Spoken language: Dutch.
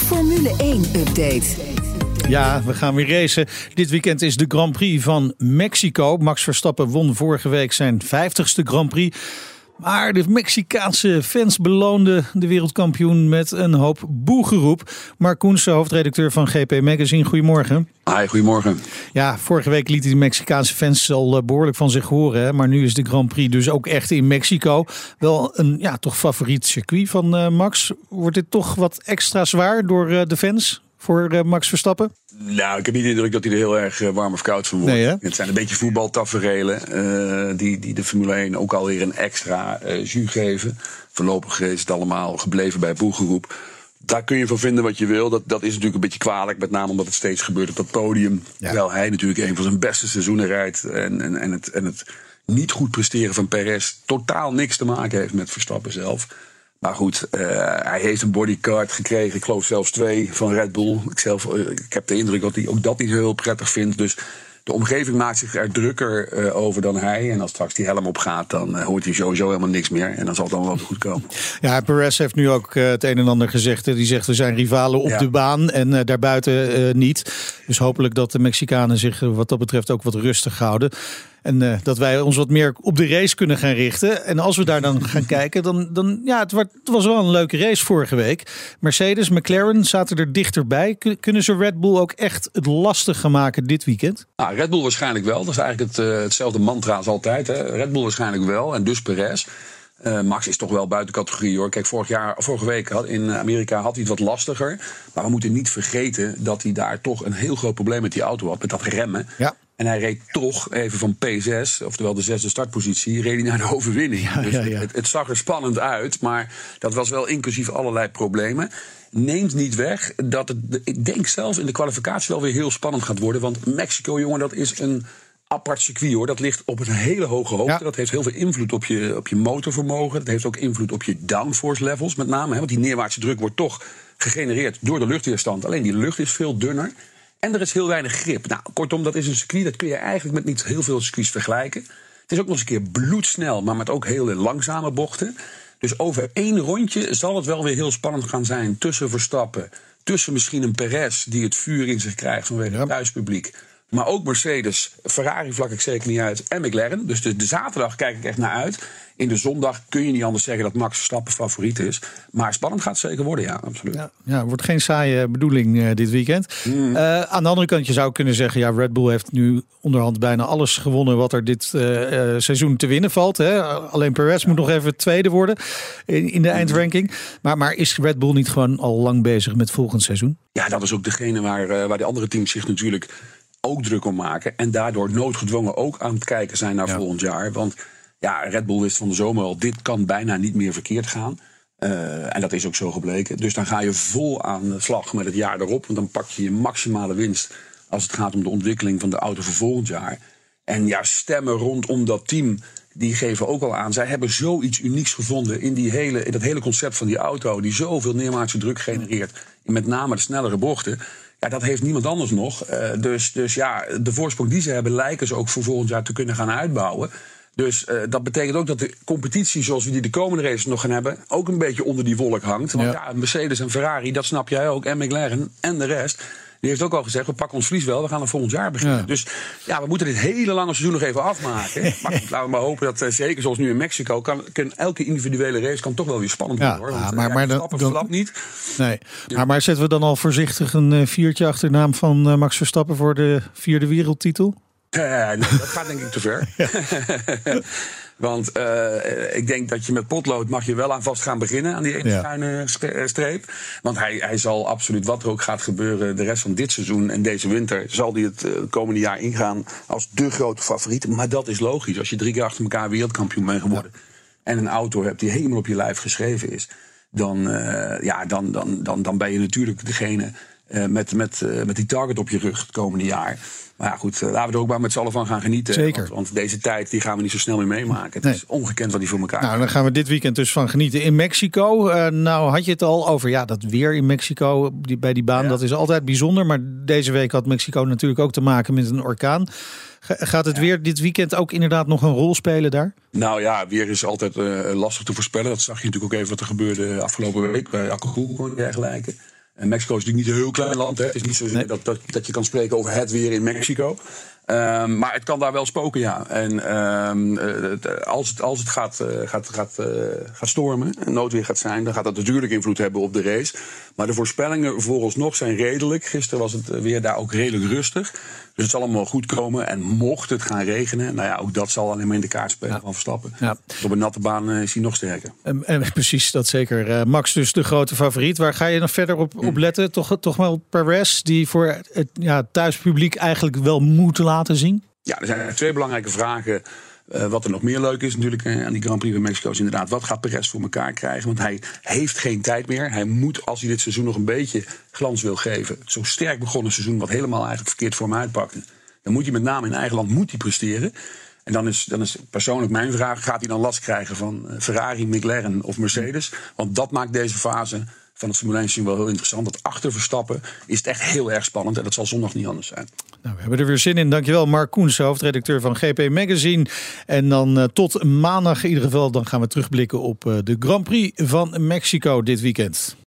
Formule 1-update. Ja, we gaan weer racen. Dit weekend is de Grand Prix van Mexico. Max Verstappen won vorige week zijn 50ste Grand Prix. Maar de Mexicaanse fans beloonden de wereldkampioen met een hoop boegeroep. Mark Koensen, hoofdredacteur van GP Magazine. Goedemorgen. Hi, goedemorgen. Ja, vorige week lieten de Mexicaanse fans al behoorlijk van zich horen. Hè? Maar nu is de Grand Prix dus ook echt in Mexico. Wel een toch favoriet circuit van Max. Wordt dit toch wat extra zwaar door de fans voor Max Verstappen? Nou, ik heb niet de indruk dat hij er heel erg warm of koud van wordt. Nee, het zijn een beetje voetbaltaferelen die de Formule 1 ook alweer een extra jus geven. Voorlopig is het allemaal gebleven bij boegeroep. Daar kun je van vinden wat je wil. Dat is natuurlijk een beetje kwalijk, met name omdat het steeds gebeurt op dat podium. Ja. Terwijl hij natuurlijk een van zijn beste seizoenen rijdt. En het niet goed presteren van Perez totaal niks te maken heeft met Verstappen zelf. Maar goed, hij heeft een bodyguard gekregen. Ik geloof zelfs 2 van Red Bull. Ik heb de indruk dat hij ook dat niet heel prettig vindt. Dus de omgeving maakt zich er drukker over dan hij. En als straks die helm opgaat, dan hoort hij sowieso helemaal niks meer. En dan zal het allemaal wel goed komen. Ja, Perez heeft nu ook het een en ander gezegd. Die zegt, we zijn rivalen op de baan en daarbuiten niet. Dus hopelijk dat de Mexicanen zich wat dat betreft ook wat rustig houden. En dat wij ons wat meer op de race kunnen gaan richten. En als we daar dan gaan kijken, dan het was wel een leuke race vorige week. Mercedes, McLaren zaten er dichterbij. Kunnen ze Red Bull ook echt het lastig gaan maken dit weekend? Nou, Red Bull waarschijnlijk wel. Dat is eigenlijk hetzelfde mantra als altijd. Hè. Red Bull waarschijnlijk wel. En dus Perez. Max is toch wel buiten categorie, hoor. Kijk, vorige week in Amerika had hij het wat lastiger. Maar we moeten niet vergeten dat hij daar toch een heel groot probleem met die auto had. Met dat remmen. Ja. En hij reed toch even van P6, oftewel de 6e startpositie, reed hij naar de overwinning. Het zag er spannend uit, maar dat was wel inclusief allerlei problemen. Neemt niet weg dat het, ik denk zelfs in de kwalificatie wel weer heel spannend gaat worden. Want Mexico, jongen, dat is een apart circuit, hoor. Dat ligt op een hele hoge hoogte. Ja. Dat heeft heel veel invloed op je motorvermogen. Dat heeft ook invloed op je downforce levels met name. Want die neerwaartse druk wordt toch gegenereerd door de luchtweerstand. Alleen die lucht is veel dunner. En er is heel weinig grip. Nou, kortom, dat is een circuit, dat kun je eigenlijk met niet heel veel circuits vergelijken. Het is ook nog eens een keer bloedsnel, maar met ook heel langzame bochten. Dus over 1 rondje zal het wel weer heel spannend gaan zijn tussen Verstappen, tussen misschien een Perez die het vuur in zich krijgt vanwege het thuispubliek. Maar ook Mercedes, Ferrari vlak ik zeker niet uit, en McLaren. Dus de zaterdag kijk ik echt naar uit. In de zondag kun je niet anders zeggen dat Max Verstappen favoriet is. Maar spannend gaat het zeker worden, ja, absoluut. Ja, wordt geen saaie bedoeling dit weekend. Aan de andere kant, je zou kunnen zeggen, ja, Red Bull heeft nu onderhand bijna alles gewonnen wat er dit seizoen te winnen valt. Hè. Alleen Perez moet nog even tweede worden in de eindranking. Maar is Red Bull niet gewoon al lang bezig met volgend seizoen? Ja, dat is ook degene waar de andere teams zich natuurlijk ook druk om maken. En daardoor noodgedwongen ook aan het kijken zijn naar volgend jaar. Want ja, Red Bull wist van de zomer al, dit kan bijna niet meer verkeerd gaan. En dat is ook zo gebleken. Dus dan ga je vol aan de slag met het jaar erop. Want dan pak je je maximale winst als het gaat om de ontwikkeling van de auto voor volgend jaar. En ja, stemmen rondom dat team, die geven ook al aan. Zij hebben zoiets unieks gevonden in dat hele concept van die auto, die zoveel neerwaartse druk genereert. En met name de snellere bochten. Ja, dat heeft niemand anders nog. Dus ja, de voorsprong die ze hebben lijken ze ook voor volgend jaar te kunnen gaan uitbouwen. Dus dat betekent ook dat de competitie zoals we die de komende races nog gaan hebben ook een beetje onder die wolk hangt. Want ja, Mercedes en Ferrari, dat snap jij ook, en McLaren en de rest, die heeft ook al gezegd, we pakken ons verlies wel, we gaan er volgend jaar beginnen. Ja. Dus ja, we moeten dit hele lange seizoen nog even afmaken. Maar goed, laten we maar hopen dat zeker zoals nu in Mexico, kan elke individuele race kan toch wel weer spannend worden. Hoor. Want, maar dan niet. Nee. Maar zetten we dan al voorzichtig een 4'tje achter de naam van Max Verstappen voor de 4e wereldtitel? Nee, dat gaat denk ik te ver. Want ik denk dat je met potlood mag je wel aan vast gaan beginnen, aan die ene schuine streep. Want hij zal absoluut, wat er ook gaat gebeuren de rest van dit seizoen en deze winter, zal hij het komende jaar ingaan als de grote favoriet. Maar dat is logisch. Als je 3 keer achter elkaar wereldkampioen bent geworden en een auto hebt die helemaal op je lijf geschreven is, dan ben je natuurlijk degene met die target op je rug het komende jaar. Maar ja, goed, laten we er ook maar met z'n allen van gaan genieten. Zeker. Want deze tijd die gaan we niet zo snel meer meemaken. Het is ongekend wat die voor elkaar. Nou, dan gaan we dit weekend dus van genieten in Mexico. Nou had je het al over dat weer in Mexico bij die baan. Ja. Dat is altijd bijzonder. Maar deze week had Mexico natuurlijk ook te maken met een orkaan. Gaat het weer dit weekend ook inderdaad nog een rol spelen daar? Nou ja, weer is altijd lastig te voorspellen. Dat zag je natuurlijk ook even wat er gebeurde afgelopen week bij Acapulco en dergelijke. En Mexico is natuurlijk niet een heel klein land. Hè. Het is niet zo dat je kan spreken over het weer in Mexico. Maar het kan daar wel spoken, ja. En als het gaat stormen, en noodweer gaat zijn, dan gaat dat natuurlijk invloed hebben op de race. Maar de voorspellingen vooralsnog zijn redelijk. Gisteren was het weer daar ook redelijk rustig. Dus het zal allemaal goed komen. En mocht het gaan regenen, nou ja, ook dat zal alleen maar in de kaart spelen van Verstappen. Ja. Op een natte baan is hij nog sterker. Precies, dat zeker. Max dus de grote favoriet. Waar ga je nog verder op letten? Toch maar op Perez, die voor het thuispubliek eigenlijk wel moet laten zien? Ja, er zijn 2 belangrijke vragen. Wat er nog meer leuk is natuurlijk aan die Grand Prix van Mexico is inderdaad, wat gaat Perez voor elkaar krijgen? Want hij heeft geen tijd meer. Hij moet, als hij dit seizoen nog een beetje glans wil geven, het zo sterk begonnen seizoen, wat helemaal eigenlijk verkeerd voor hem uitpakte, dan moet hij met name in eigen land presteren. En dan is persoonlijk mijn vraag, gaat hij dan last krijgen van Ferrari, McLaren of Mercedes? Want dat maakt deze fase van het Formule 1 seizoen wel heel interessant. Dat achter Verstappen is het echt heel erg spannend. En dat zal zondag niet anders zijn. Nou, we hebben er weer zin in. Dankjewel Mark Koens, hoofdredacteur van GP Magazine. En dan tot maandag in ieder geval. Dan gaan we terugblikken op de Grand Prix van Mexico dit weekend.